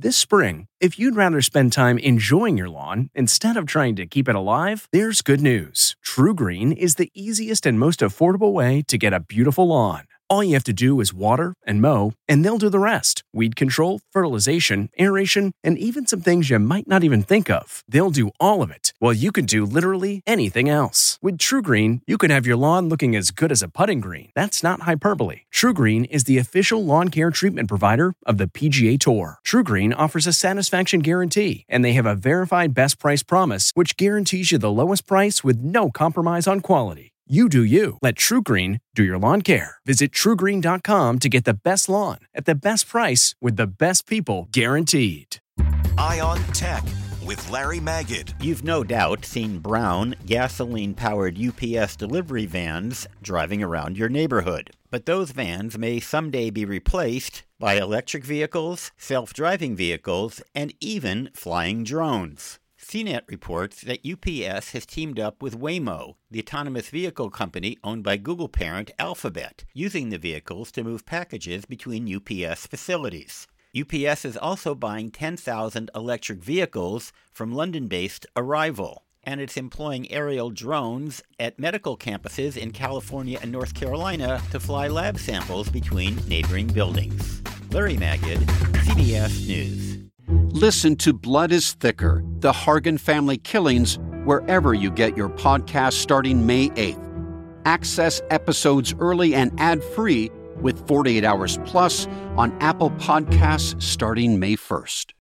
This spring, if you'd rather spend time enjoying your lawn instead of trying to keep it alive, there's good news. TruGreen is the easiest and most affordable way to get a beautiful lawn. All you have to do is water and mow, and they'll do the rest. Weed control, fertilization, aeration, and even some things you might not even think of. They'll do all of it, while you can do literally anything else. With TruGreen, you can have your lawn looking as good as a putting green. That's not hyperbole. TruGreen is the official lawn care treatment provider of the PGA Tour. TruGreen offers a satisfaction guarantee, and they have a verified best price promise, which guarantees you the lowest price with no compromise on quality. You do you. Let TruGreen do your lawn care. Visit TruGreen.com to get the best lawn at the best price with the best people guaranteed. Eye on Tech with Larry Magid. You've no doubt seen brown, gasoline-powered UPS delivery vans driving around your neighborhood. But those vans may someday be replaced by electric vehicles, self-driving vehicles, and even flying drones. CNET reports that UPS has teamed up with Waymo, the autonomous vehicle company owned by Google parent Alphabet, using the vehicles to move packages between UPS facilities. UPS is also buying 10,000 electric vehicles from London-based Arrival, and it's employing aerial drones at medical campuses in California and North Carolina to fly lab samples between neighboring buildings. Larry Magid, CBS News. Listen to Blood is Thicker, The Hargan Family Killings, wherever you get your podcast starting May 8th. Access episodes early and ad-free with 48 Hours Plus on Apple Podcasts starting May 1st.